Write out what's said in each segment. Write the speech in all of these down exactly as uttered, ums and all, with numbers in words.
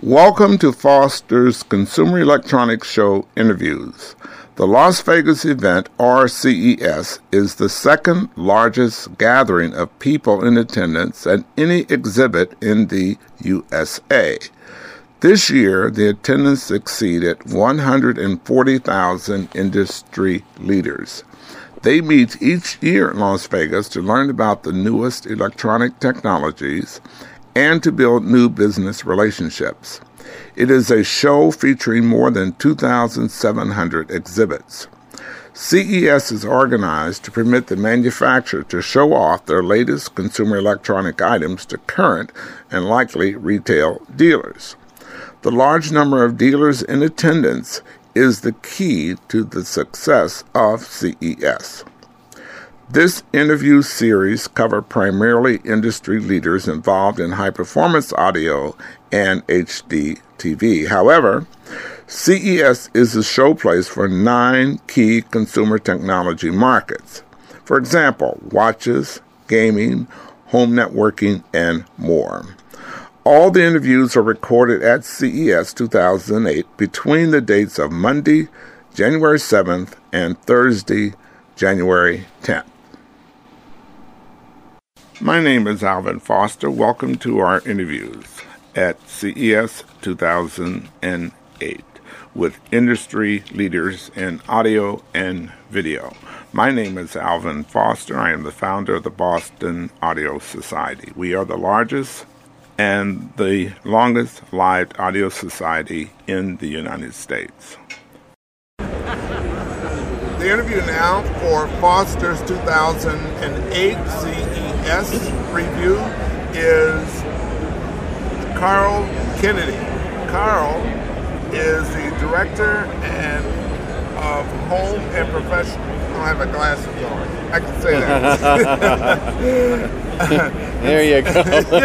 Welcome to Foster's Consumer Electronics Show interviews. The Las Vegas event, or C E S, is the second largest gathering of people in attendance at any exhibit in the U S A. This year, the attendance exceeded one hundred forty thousand industry leaders. They meet each year in Las Vegas to learn about the newest electronic technologies and to build new business relationships. It is a show featuring more than two thousand seven hundred exhibits. C E S is organized to permit the manufacturer to show off their latest consumer electronic items to current and likely retail dealers. The large number of dealers in attendance is the key to the success of C E S. This interview series covers primarily industry leaders involved in high-performance audio and H D T V. However, C E S is a showplace for nine key consumer technology markets. For example, watches, gaming, home networking, and more. All the interviews are recorded at C E S two thousand eight between the dates of Monday, January seventh, and Thursday, January tenth. My name is Alvin Foster. Welcome to our interviews at C E S two thousand eight with industry leaders in audio and video. My name is Alvin Foster. I am the founder of the Boston Audio Society. We are the largest and the longest lived audio society in the United States. The interview now for Foster's two thousand eight C E S review is Carl Kennedy. Carl is the director and of home and professional. I don't have my glasses on. I can say that. There you go.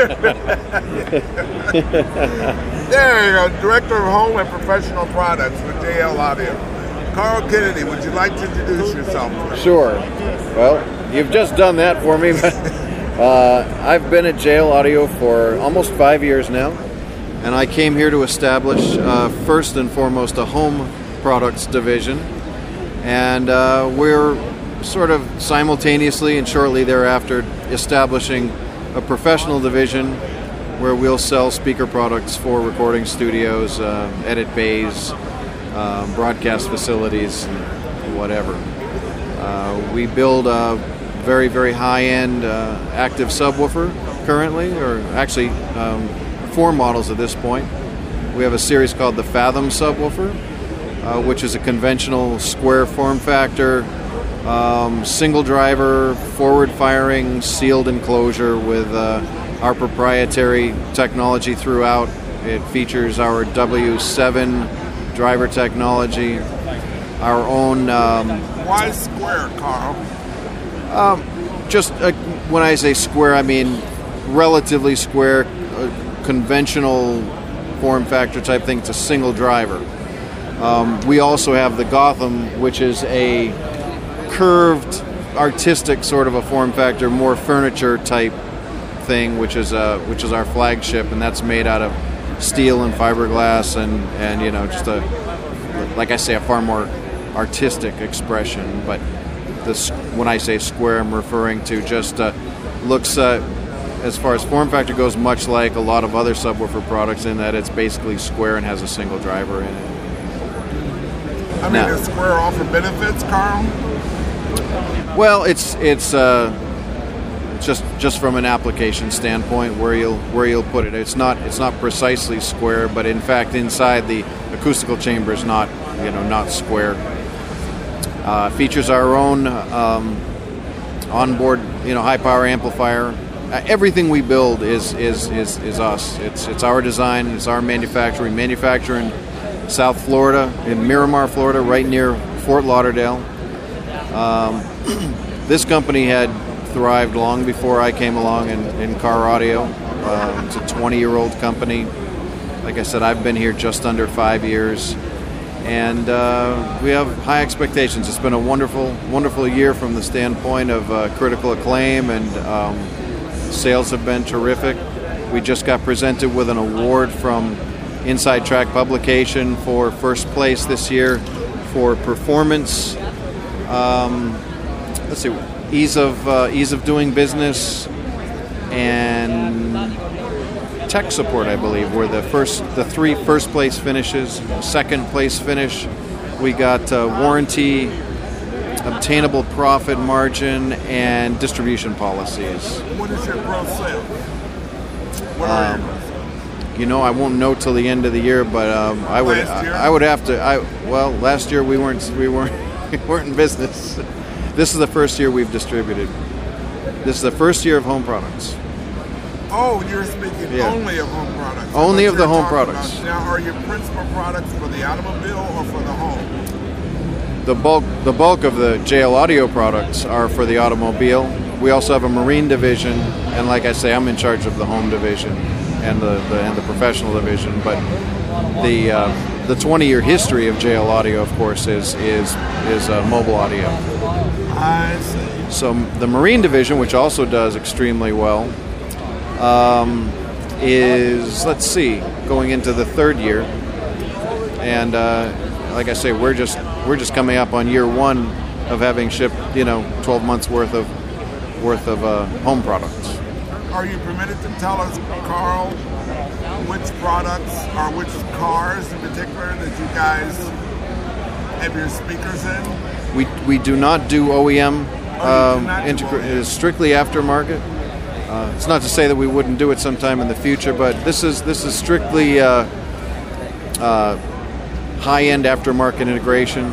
There you go. Director of home and professional products with J L Audio. Carl Kennedy, would you like to introduce yourself? Sure. Well, you've just done that for me, but uh, I've been at J L Audio for almost five years now, and I came here to establish, uh, first and foremost, a home products division, and uh, we're sort of simultaneously and shortly thereafter establishing a professional division where we'll sell speaker products for recording studios, uh, edit bays, uh, broadcast facilities, and whatever. Uh, we build a very, very high-end uh, active subwoofer currently, or actually um, four models at this point. We have a series called the Fathom subwoofer, uh, which is a conventional square form factor, um, single driver, forward-firing, sealed enclosure with uh, our proprietary technology throughout. It features our W seven driver technology, our own... Um, Why square, Carl? Um, just uh, when I say square, I mean relatively square, uh, conventional form factor type thing. It's a single driver. Um, we also have the Gotham, which is a curved, artistic sort of a form factor, more furniture type thing, which is uh, which is our flagship, and that's made out of steel and fiberglass, and and you know just a, like I say, a far more artistic expression. But this, when I say square, I'm referring to just uh, looks, uh, as far as form factor goes, much like a lot of other subwoofer products in that it's basically square and has a single driver in it. I mean, now, does square offer benefits, Carl? Well, it's it's uh, just just from an application standpoint where you'll where you'll put it. It's not it's not precisely square, but in fact inside the acoustical chamber is not you know not square. Uh, features our own um, onboard, you know, high power amplifier. Uh, everything we build is, is is is us. It's it's our design. It's our manufacture. We manufacture in South Florida, in Miramar, Florida, right near Fort Lauderdale. Um, this company had thrived long before I came along in, in car audio. Uh, it's a twenty-year-old company. Like I said, I've been here just under five years. And uh, we have high expectations. It's been a wonderful, wonderful year from the standpoint of uh, critical acclaim, and um, sales have been terrific. We just got presented with an award from Inside Track publication for first place this year for performance. Um, let's see, ease of uh, ease of doing business and tech support, I believe, were the first, the three first place finishes. Second place finish, we got uh, warranty, obtainable profit margin, and distribution policies. What is your gross sales? What are Um, your gross sales? You know, I won't know till the end of the year, but um, I would Last year? I, I would have to. I well, last year we weren't we weren't we weren't in business. This is the first year we've distributed. This is the first year of home products. Oh, you're speaking Yeah. only of home products. Only But of the you're home talking products. about- now, are your principal products for the automobile or for the home? The bulk the bulk of the J L Audio products are for the automobile. We also have a marine division, and like I say, I'm in charge of the home division and the, the and the professional division. But the uh, the twenty year history of J L Audio, of course, is is is uh, mobile audio. I see. So the marine division, which also does extremely well, um, is, let's see, going into the third year, and uh, like I say, we're just we're just coming up on year one of having shipped, you know, twelve months worth of worth of uh, home products. Are you permitted to tell us, Carl, which products or which cars in particular that you guys have your speakers in? We we do not do O E M. Oh, you do Um, not do integra- O E M. it is strictly aftermarket. Uh, it's not to say that we wouldn't do it sometime in the future, but this is this is strictly uh, uh, high-end aftermarket integration.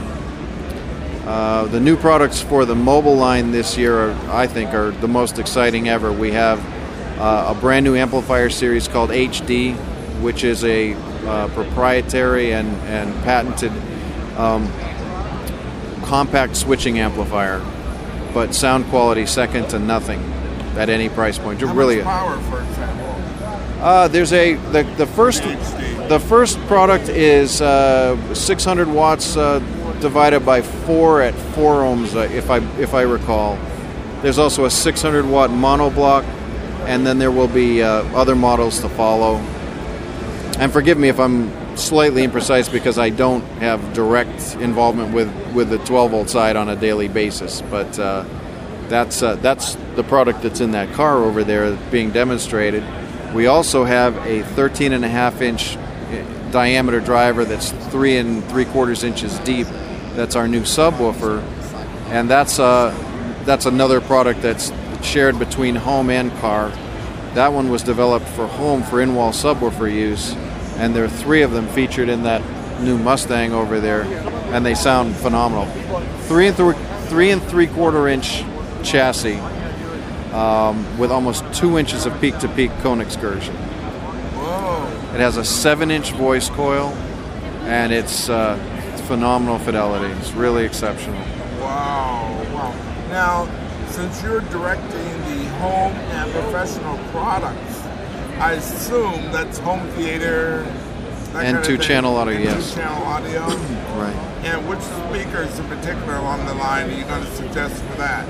Uh, the new products for the mobile line this year, are, I think, are the most exciting ever. We have uh, a brand new amplifier series called H D, which is a uh, proprietary and, and patented um, compact switching amplifier, but sound quality second to nothing at any price point. How Really, much power, for example? uh, there's a the, the first H D. the first product is uh, six hundred watts uh, divided by four at four ohms, uh, if I if I recall. There's also a six hundred watt monoblock, and then there will be uh, other models to follow. And forgive me if I'm slightly imprecise because I don't have direct involvement with, with the twelve volt side on a daily basis, but uh, that's uh, that's the product that's in that car over there being demonstrated. We also have a thirteen and a half inch diameter driver that's three and three quarters inches deep. That's our new subwoofer, and that's uh, that's another product that's shared between home and car. That one was developed for home for in-wall subwoofer use, and there are three of them featured in that new Mustang over there, and they sound phenomenal. Three and th- three and three quarter inch chassis um, with almost two inches of peak-to-peak cone excursion. Whoa. It has a seven inch voice coil, and it's uh, phenomenal fidelity. It's really exceptional. Wow. Wow. Now, since you're directing the home and professional products, I assume that's home theater, that And kind of two thing. channel audio, And yes. two channel audio. Right. And which speakers in particular along the line are you going to suggest for that?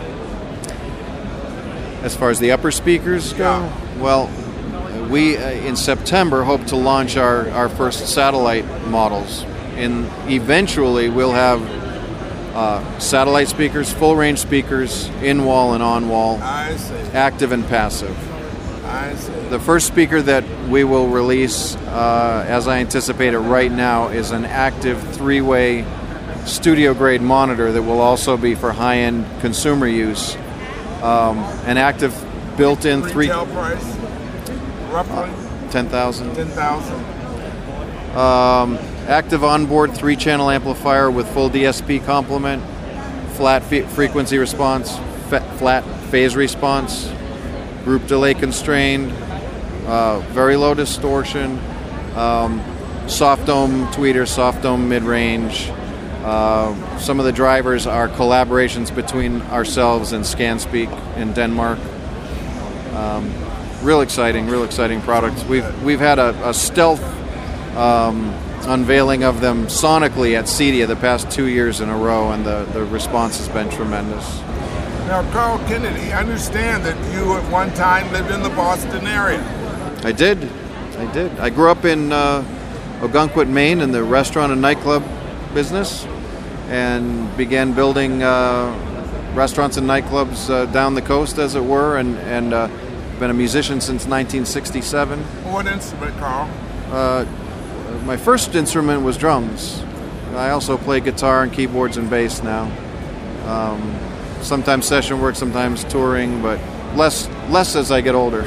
As far as the upper speakers go, Yeah. well, we uh, in September hope to launch our, our first satellite models. And eventually we'll have uh, satellite speakers, full range speakers, in wall and on wall, I see. active and passive. I see. The first speaker that we will release, uh, as I anticipate it right now, is an active three-way studio-grade monitor that will also be for high-end consumer use. Um, an active built-in three Retail price, roughly ten thousand. ten thousand. Um, active onboard three-channel amplifier with full D S P complement, flat fe- frequency response, fa- flat phase response, group delay constrained, uh, very low distortion, um, soft dome tweeter, soft dome mid-range. Uh, some of the drivers are collaborations between ourselves and ScanSpeak in Denmark. Um, real exciting, real exciting products. We've we've had a, a stealth um, unveiling of them sonically at CEDIA the past two years in a row, and the, the response has been tremendous. Now, Carl Kennedy, I understand that you at one time lived in the Boston area. I did, I did. I grew up in uh, Ogunquit, Maine, in the restaurant and nightclub business, and began building uh, restaurants and nightclubs uh, down the coast, as it were, and, and uh, been a musician since nineteen sixty-seven. What instrument, Carl? Uh, my first instrument was drums. I also play guitar and keyboards and bass now. Um, sometimes session work, sometimes touring, but less less as I get older.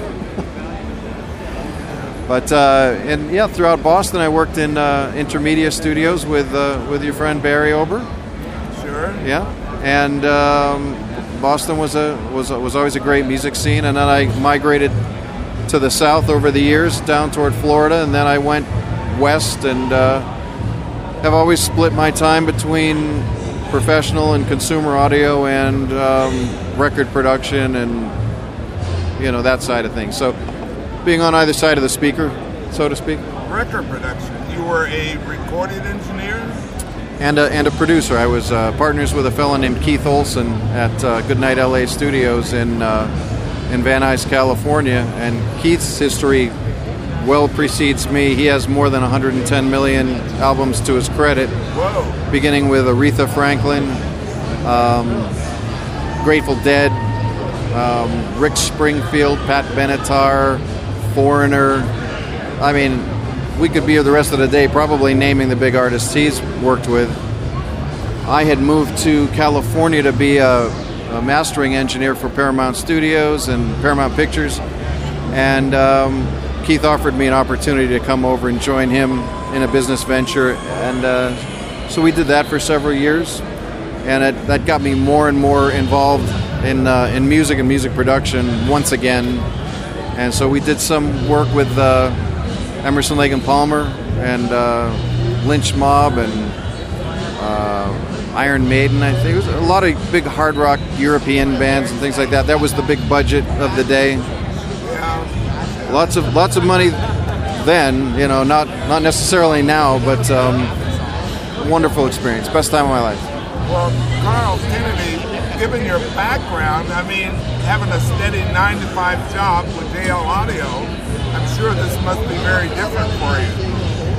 But uh, and yeah, throughout Boston, I worked in uh, Intermedia Studios with uh, with your friend Barry Ober. Sure. Yeah, and um, Boston was a was a, was always a great music scene, and then I migrated to the south over the years, down toward Florida, and then I went west, and uh, have always split my time between professional and consumer audio and um, record production, and you know, that side of things. So, being on either side of the speaker, so to speak. Record production. You were a recording engineer? And a, and a producer. I was uh, partners with a fellow named Keith Olson at uh, Goodnight L A Studios in uh, in Van Nuys, California. And Keith's history well precedes me. He has more than one hundred ten million albums to his credit. Whoa. Beginning with Aretha Franklin, um, Grateful Dead, um, Rick Springfield, Pat Benatar, Foreigner. I mean, we could be here the rest of the day probably naming the big artists he's worked with. I had moved to California to be a, a mastering engineer for Paramount Studios and Paramount Pictures, and um, Keith offered me an opportunity to come over and join him in a business venture, and uh, so we did that for several years, and it, that got me more and more involved in uh, in music and music production once again. And so we did some work with uh, Emerson, Lake and Palmer, and uh, Lynch Mob, and uh, Iron Maiden, I think. It was a lot of big hard rock European bands and things like that. That was the big budget of the day. Lots of lots of money then, you know, not not necessarily now, but um, wonderful experience. Best time of my life. Well, Carl Kennedy, given your background, I mean, having a steady nine to five job with J L Audio, I'm sure this must be very different for you.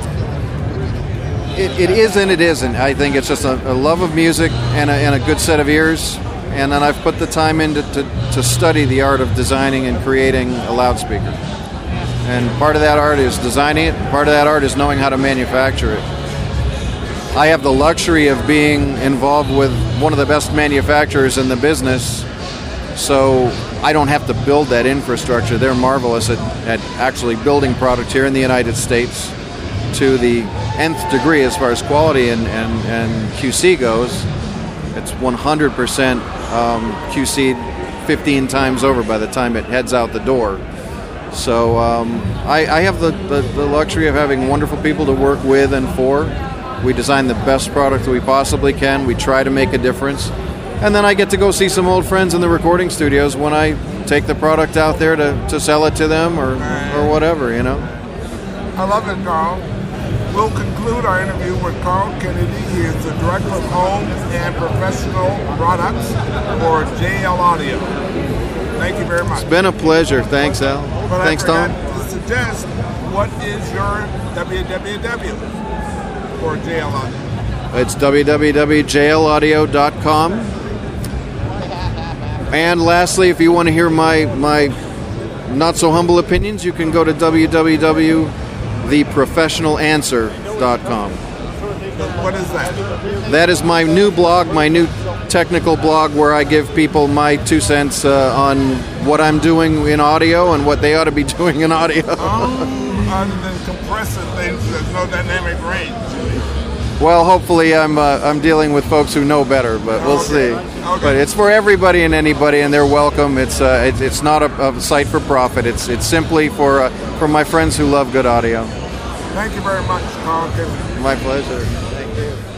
It, it is and it isn't. I think it's just a, a love of music and a, and a good set of ears. And then I've put the time in to, to, to study the art of designing and creating a loudspeaker. And part of that art is designing it, part of that art is knowing how to manufacture it. I have the luxury of being involved with one of the best manufacturers in the business, so I don't have to build that infrastructure. They're marvelous at, at actually building product here in the United States to the nth degree as far as quality and, and, and Q C goes. It's one hundred percent um, Q C'd fifteen times over by the time it heads out the door. So um, I, I have the, the, the luxury of having wonderful people to work with and for. We design the best product we possibly can. We try to make a difference. And then I get to go see some old friends in the recording studios when I take the product out there to, to sell it to them or, or whatever, you know. I love it, Carl. We'll conclude our interview with Carl Kennedy. He is the Director of Home and Professional Products for J L Audio. Thank you very much. It's been a pleasure. Thanks, Al. But Thanks, I Tom. to suggest, what is your w w w for J L Audio? It's w w w dot j l audio dot com. And lastly, if you want to hear my my not so humble opinions, you can go to w w w dot the professional answer dot com. What is that? That is my new blog, my new technical blog, where I give people my two cents uh, on what I'm doing in audio and what they ought to be doing in audio. Oh, other than compressor things, there's no dynamic range. Well, hopefully I'm uh, I'm dealing with folks who know better, but we'll okay. see. Okay. But it's for everybody and anybody, and they're welcome. It's uh, it's, it's not a, a site for profit. It's it's simply for uh, for my friends who love good audio. Thank you very much, Carl Kennedy. My pleasure. Thank you.